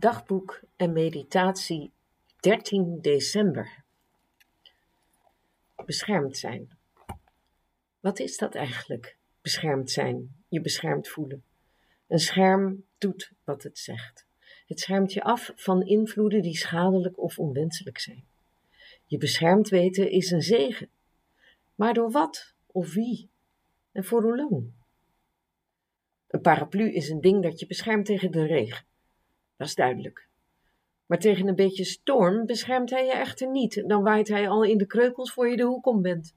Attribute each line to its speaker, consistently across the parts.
Speaker 1: Dagboek en meditatie 13 december. Beschermd zijn. Wat is dat eigenlijk? Beschermd zijn, je beschermd voelen. Een scherm doet wat het zegt. Het schermt je af van invloeden die schadelijk of onwenselijk zijn. Je beschermd weten is een zegen. Maar door wat of wie? En voor hoe lang? Een paraplu is een ding dat je beschermt tegen de regen. Dat is duidelijk. Maar tegen een beetje storm beschermt hij je echter niet. Dan waait hij al in de kreukels voor je de hoek om bent.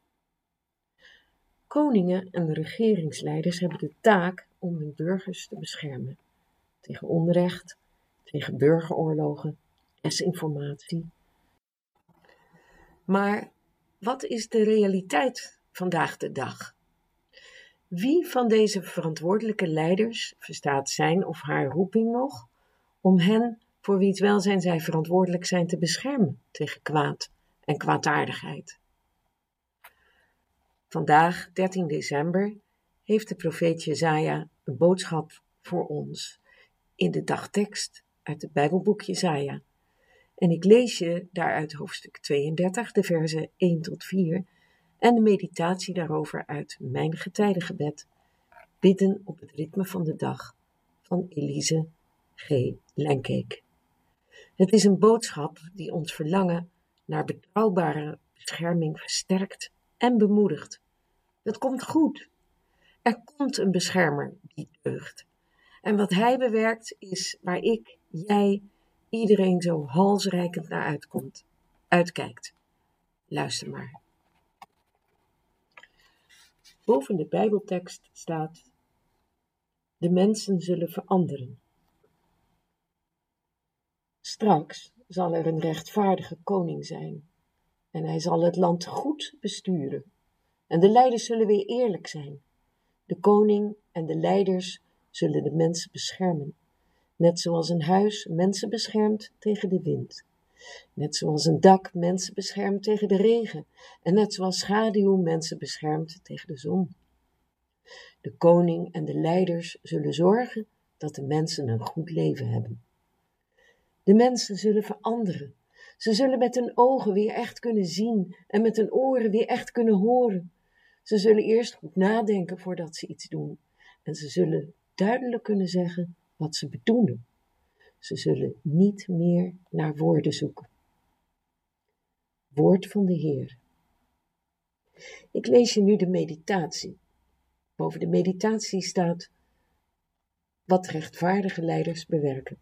Speaker 1: Koningen en regeringsleiders hebben de taak om hun burgers te beschermen. Tegen onrecht, tegen burgeroorlogen, desinformatie. Maar wat is de realiteit vandaag de dag? Wie van deze verantwoordelijke leiders verstaat zijn of haar roeping nog om hen voor wiens welzijn zij verantwoordelijk zijn te beschermen tegen kwaad en kwaadaardigheid? Vandaag, 13 december, heeft de profeet Jesaja een boodschap voor ons in de dagtekst uit het Bijbelboek Jesaja. En ik lees je daaruit hoofdstuk 32, de verzen 1 tot 4 en de meditatie daarover uit mijn getijdengebed, bidden op het ritme van de dag van Elise G. Lenkeek. Het is een boodschap die ons verlangen naar betrouwbare bescherming versterkt en bemoedigt. Het komt goed. Er komt een beschermer die deugt. En wat hij bewerkt is waar ik, jij, iedereen zo halsreikend naar uitkijkt. Luister maar. Boven de Bijbeltekst staat: de mensen zullen veranderen. Straks zal er een rechtvaardige koning zijn en hij zal het land goed besturen. En de leiders zullen weer eerlijk zijn. De koning en de leiders zullen de mensen beschermen, net zoals een huis mensen beschermt tegen de wind. Net zoals een dak mensen beschermt tegen de regen en net zoals schaduw mensen beschermt tegen de zon. De koning en de leiders zullen zorgen dat de mensen een goed leven hebben. De mensen zullen veranderen. Ze zullen met hun ogen weer echt kunnen zien en met hun oren weer echt kunnen horen. Ze zullen eerst goed nadenken voordat ze iets doen en ze zullen duidelijk kunnen zeggen wat ze bedoelen. Ze zullen niet meer naar woorden zoeken. Woord van de Heer. Ik lees je nu de meditatie. Boven de meditatie staat wat rechtvaardige leiders bewerken.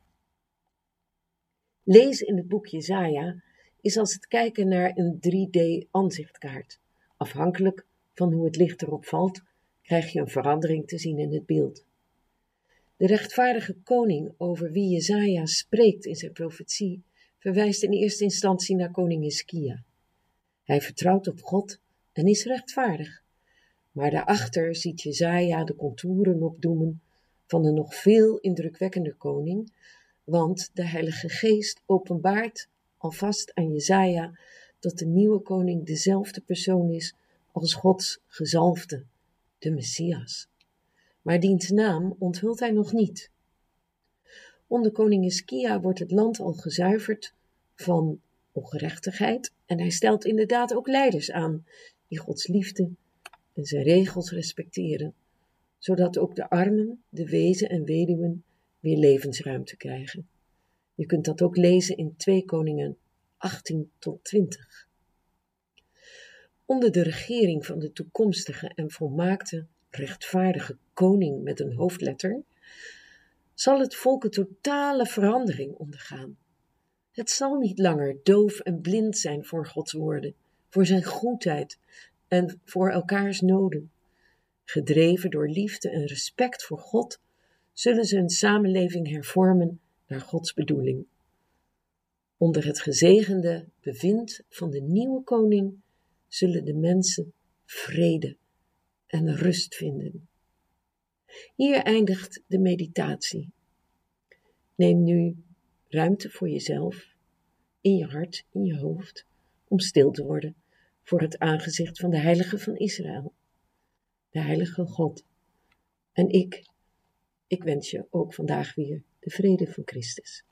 Speaker 1: Lezen in het boek Jesaja is als het kijken naar een 3D-aanzichtkaart. Afhankelijk van hoe het licht erop valt, krijg je een verandering te zien in het beeld. De rechtvaardige koning over wie Jesaja spreekt in zijn profetie verwijst in eerste instantie naar koning Hiskia. Hij vertrouwt op God en is rechtvaardig. Maar daarachter ziet Jesaja de contouren opdoemen van een nog veel indrukwekkender koning, want de Heilige Geest openbaart alvast aan Jesaja dat de nieuwe koning dezelfde persoon is als Gods gezalfde, de Messias. Maar diens naam onthult hij nog niet. Onder koning Hiskia wordt het land al gezuiverd van ongerechtigheid en hij stelt inderdaad ook leiders aan die Gods liefde en zijn regels respecteren, zodat ook de armen, de wezen en weduwen weer levensruimte krijgen. Je kunt dat ook lezen in 2 Koningen 18 tot 20. Onder de regering van de toekomstige en volmaakte rechtvaardige koning met een hoofdletter zal het volk een totale verandering ondergaan. Het zal niet langer doof en blind zijn voor Gods woorden, voor zijn goedheid en voor elkaars noden. Gedreven door liefde en respect voor God, zullen ze hun samenleving hervormen naar Gods bedoeling. Onder het gezegende bevind van de nieuwe koning zullen de mensen vrede en rust vinden. Hier eindigt de meditatie. Neem nu ruimte voor jezelf, in je hart, in je hoofd, om stil te worden voor het aangezicht van de Heilige van Israël, de Heilige God. En ik wens je ook vandaag weer de vrede van Christus.